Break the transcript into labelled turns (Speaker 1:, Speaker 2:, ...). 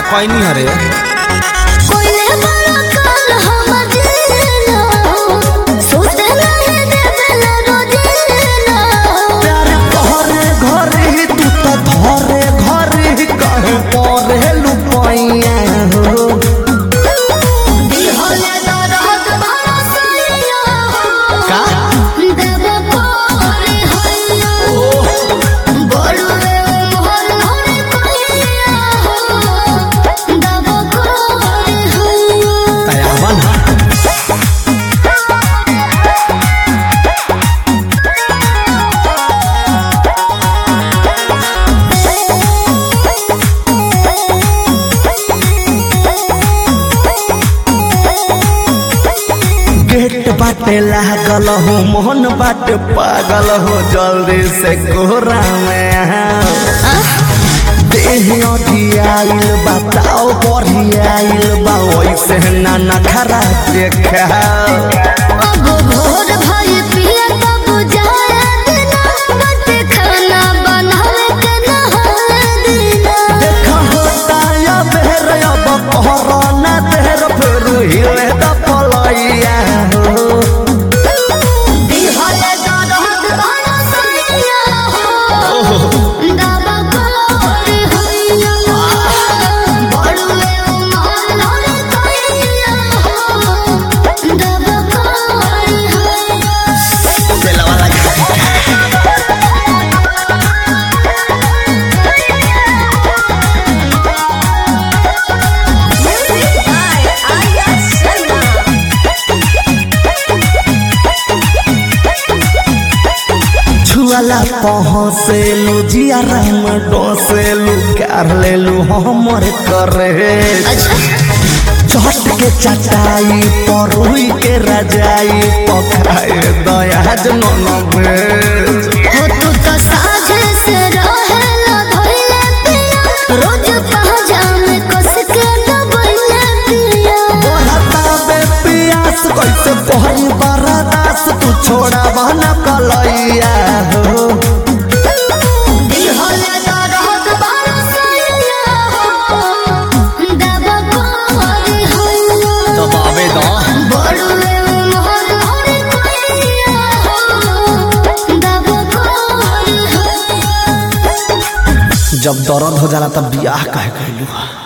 Speaker 1: कहनी हरे बाटे लागल हो मोहन बाटे पागल हो जल्दी से कोहरा में देह आइल बताओ बढ़ी आइल बा वैसे ना नखरा देखा वाला पहुँचेलू जियारा में डोसेलू कर लेलू हमर करे चट के चटाई पर हुई के रजाई पकाए दया जनन भेज
Speaker 2: हो तू तो साझे से रहेला धइले पिया रोज पहजा में कस के दबइले पिया
Speaker 1: बोलता बे पियास कैसे पहरी बरदास तू छोड़ा बना कलैया हो जब दर्द हो जाला तब बियाह काहे कहलू।